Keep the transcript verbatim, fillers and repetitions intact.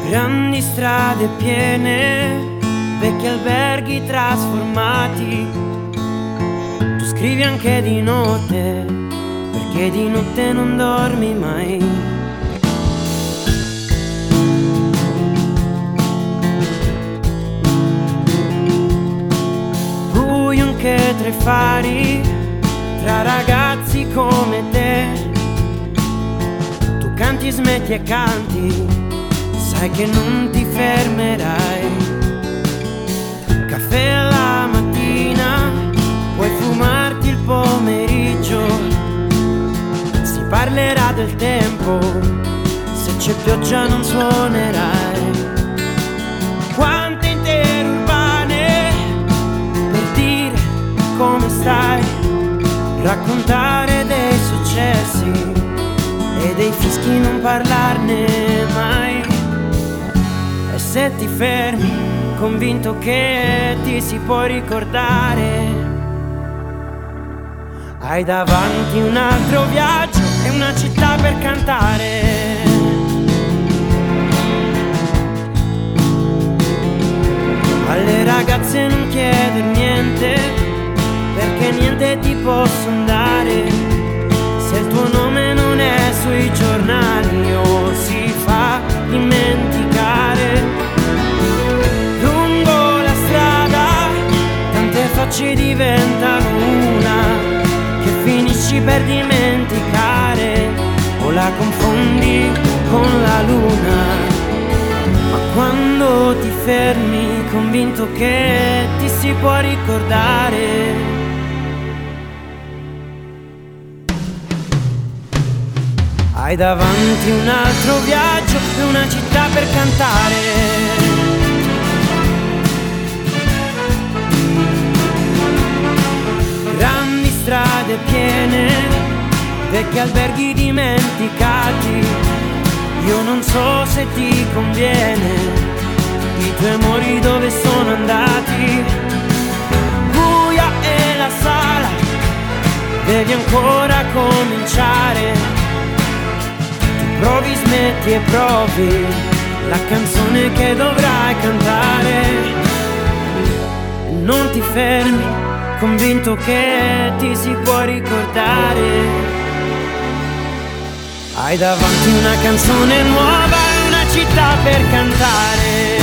Grandi strade piene, vecchi alberghi trasformati. Tu scrivi anche di notte, perché di notte non dormi mai. Buio anche tra i fari, tra ragazzi come te. Tu canti, smetti e canti, sai che non ti fermerai. Caffè alla mattina, puoi fumarti il pomeriggio. Si parlerà del tempo, se c'è pioggia non suonerai. Quante intere urbane per dire come stai, raccontare dei successi e dei fischi, non parlarne mai. E se ti fermi, convinto che ti si può ricordare, hai davanti un altro viaggio e una città per cantare. Alle ragazze non chieder niente, perché niente ti possono dare. Se il tuo nome non è sui giornali o si fa dimenticare. Lungo la strada tante facce diventano una, che finisci per dimenticare o la confondi con la luna. Ma quando ti fermi, convinto che ti si può ricordare, hai davanti un altro viaggio e una città per cantare. Grandi strade piene, vecchi alberghi dimenticati. Io non so se ti conviene, i tuoi amori dove sono andati. Buia e la sala, devi ancora cominciare. Tu provi, smetti e provi la canzone che dovrai cantare. Non ti fermi, convinto che ti si può ricordare. Hai davanti una canzone nuova e una città per cantare.